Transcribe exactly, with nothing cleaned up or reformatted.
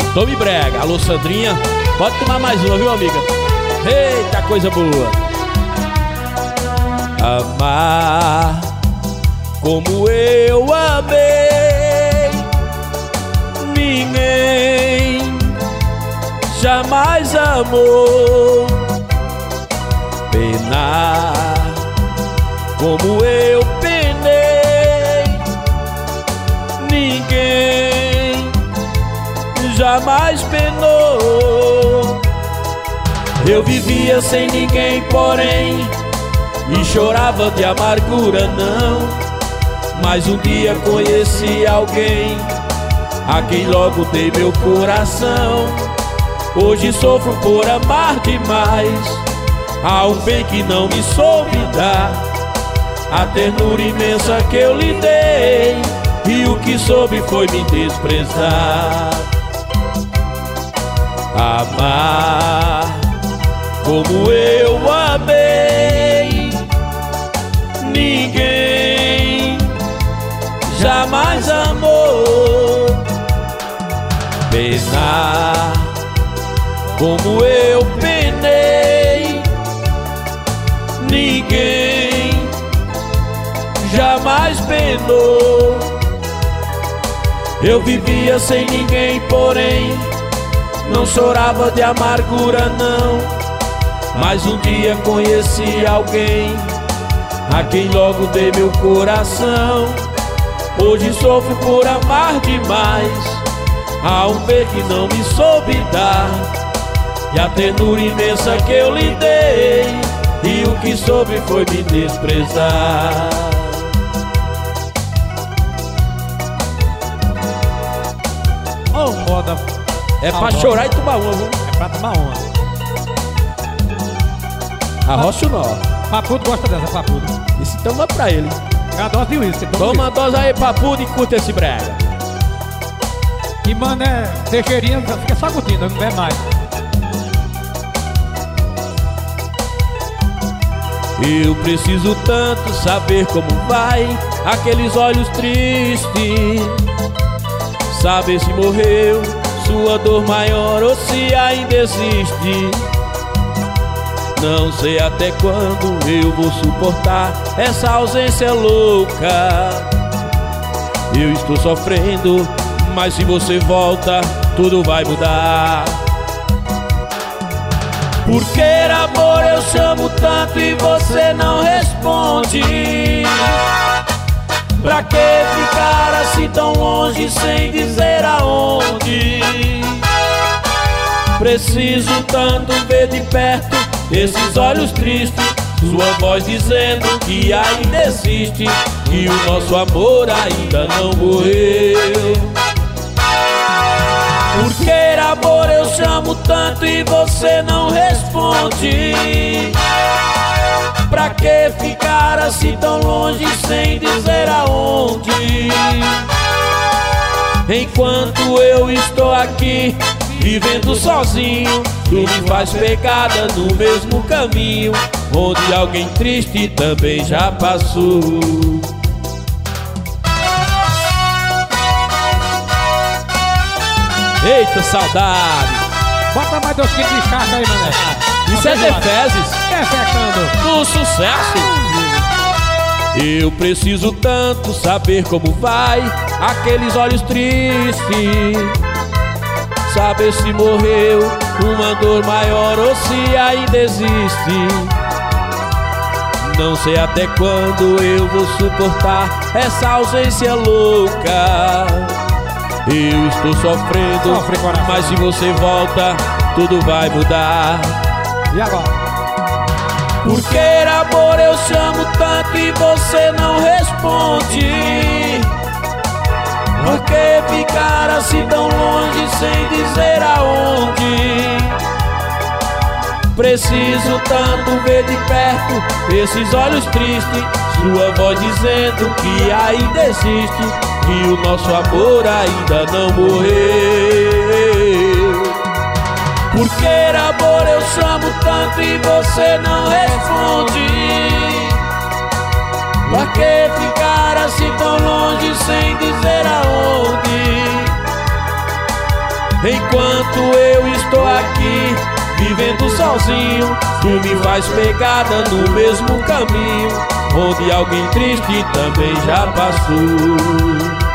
Tome brega. Alô, Sandrinha, pode tomar mais uma, viu, amiga? Eita, coisa boa. Amar como eu amei, ninguém jamais amou. Penar como eu penei, ninguém jamais penou. Eu vivia sem ninguém, porém, e chorava de amargura, não. Mas um dia conheci alguém a quem logo dei meu coração. Hoje sofro por amar demais, há um bem que não me soube dar, a ternura imensa que eu lhe dei, e o que soube foi me desprezar. Amar como eu amei, ninguém jamais amou. Penar como eu penei, ninguém jamais penou. Eu vivia sem ninguém, porém não chorava de amargura, não. Mas um dia conheci alguém a quem logo dei meu coração. Hoje sofro por amar demais, há um bem que não me soube dar, e a ternura imensa que eu lhe dei, e o que soube foi me desprezar. Oh, moda. É pra chorar e tomar uma, viu? É pra tomar uma. Arrocha o nó. Papudo gosta dessa, Papudo. Isso então vai pra ele. É a dose de uísque. Toma a dose aí, Papudo, e curta esse brega. E mano, é Teixeirinha, fica só curtindo, não é mais. Eu preciso tanto saber como vai aqueles olhos tristes, saber se morreu sua dor maior ou se ainda existe. Não sei até quando eu vou suportar essa ausência louca. Eu estou sofrendo, mas se você volta, tudo vai mudar. Porque amor eu chamo tanto e você não responde. Pra que ficar assim tão longe sem dizer aonde? Preciso tanto ver de perto esses olhos tristes, sua voz dizendo que ainda existe, que o nosso amor ainda não morreu. Porque amor eu chamo tanto e você não responde. Pra que ficar assim tão longe sem dizer aonde? Enquanto eu estou aqui vivendo sozinho, tu me faz pegada no mesmo caminho onde alguém triste também já passou. Eita, saudade! Bota mais dois quilos de caca aí, mané. Isso é Defezes. É fechando Do sucesso. Eu preciso tanto saber como vai aqueles olhos tristes, saber se morreu uma dor maior ou se ainda existe. Não sei até quando eu vou suportar essa ausência louca. Eu estou sofrendo, Sofre, mas se você volta, tudo vai mudar. E agora? Porque amor eu chamo tanto e você não responde. Por que ficar assim tão longe sem dizer aonde? Preciso tanto ver de perto esses olhos tristes, sua voz dizendo que ainda existe, que o nosso amor ainda não morreu. Porque amor eu chamo tanto e você não responde. Pra que ficar assim tão longe sem dizer aonde? Enquanto vivendo sozinho, tu me faz pegada no mesmo caminho onde alguém triste também já passou.